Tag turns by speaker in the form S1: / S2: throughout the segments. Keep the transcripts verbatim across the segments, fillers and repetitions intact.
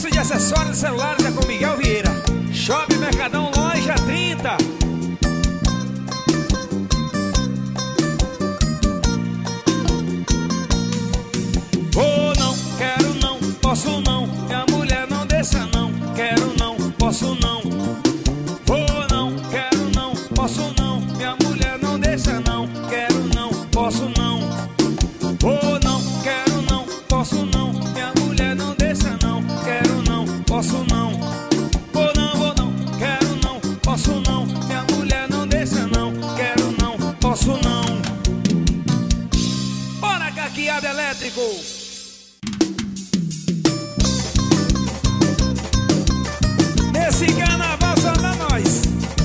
S1: Serviço de acessórios de celulares é com Miguel Vieira. Shopping Mercadão, loja trinta. Vou não, quero não, posso não. Minha mulher não deixa não. Quero não, posso não. Vou não, quero não, posso não. Minha mulher não deixa não. Quero não, posso não. Vou não, quero não, posso não. Minha mulher não deixa não. Quero não, posso não. Vou não, vou não, quero não, posso não. Minha mulher não deixa não. Quero não, posso não. Bora, caqueado elétrico. Esse carnaval só dá nós.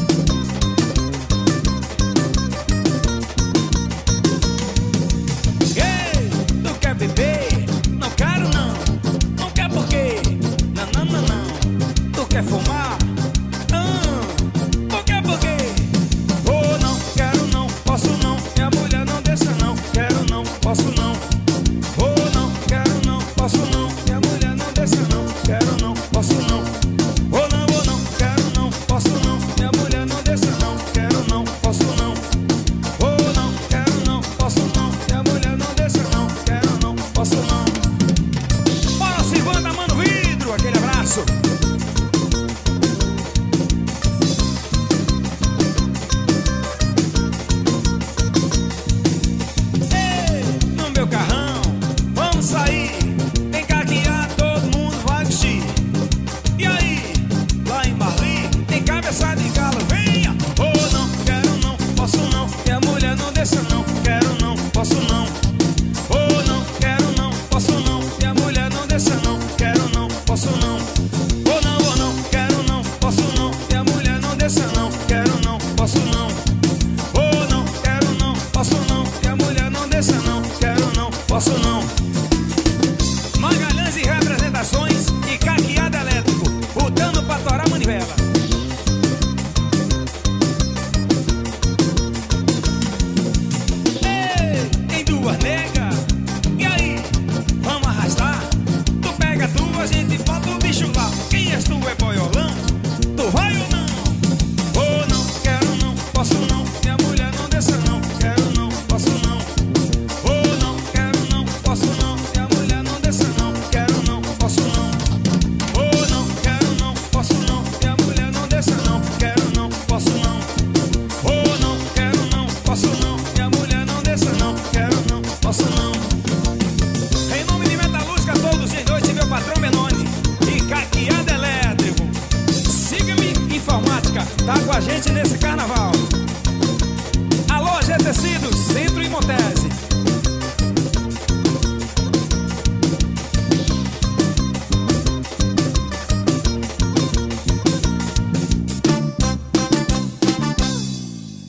S1: Ei, tu quer beber? Não quero não. Não quer por quê? Não, não, não, não. Tu quer fumar? Ah, por quê, por quê? Vou não, quero não, posso não. Minha mulher não deixa não. Quero não, posso não. Vou não, quero não, posso não. Minha mulher não deixa não. Quero não, posso não. Vou não, vou não, quero não, posso não. Minha mulher não deixa não. Quero não, posso não. Vou não, quero não, posso não. Minha mulher não deixa não. Quero não, posso não. Bora, Silvana, mano, vidro, aquele abraço. Ei, no meu carrão, vamos sair. Tem caquear, todo mundo vai vestir. E aí, lá em Marli, tem cabeça de galo, venha. Oh, não, quero não, posso não. Minha mulher não deixa não. Quero não, posso não. Oh, não, quero não, posso não. Minha mulher não deixa não. Quero não, posso não. Oh, não, oh, não, quero não, posso não. Minha mulher não deixa não. Quero não, posso não. Oh, não, quero não, posso não. Minha mulher não deixa não. Quero não, posso não. Magalhães e representações e caqueado elétrico, botando pra torar a manivela. Ei, tem duas negas. E aí, vamos arrastar? Tu pega tu, a gente bota o bicho lá. Quem és tu, é boiolão? Tu vai ou não? Oh, não, quero não, posso não. Minha mulher não deixa não. Quero não, posso não. Oh, não, quero não, posso não. Minha mulher não deixa não. Quero não, posso não. Oh, não, quero não, posso não. Minha mulher não deixa não. Quero não, posso não. Oh, não, quero não, posso não. Minha mulher não deixa não. Quero não, posso não. Em nome de Metalúrgica, todos em noite, meu patrão Benoni e caqueado elétrico. Siga-me Informática, tá com a gente nesse carnaval. Alô, G Tecidos, Centro e Motel.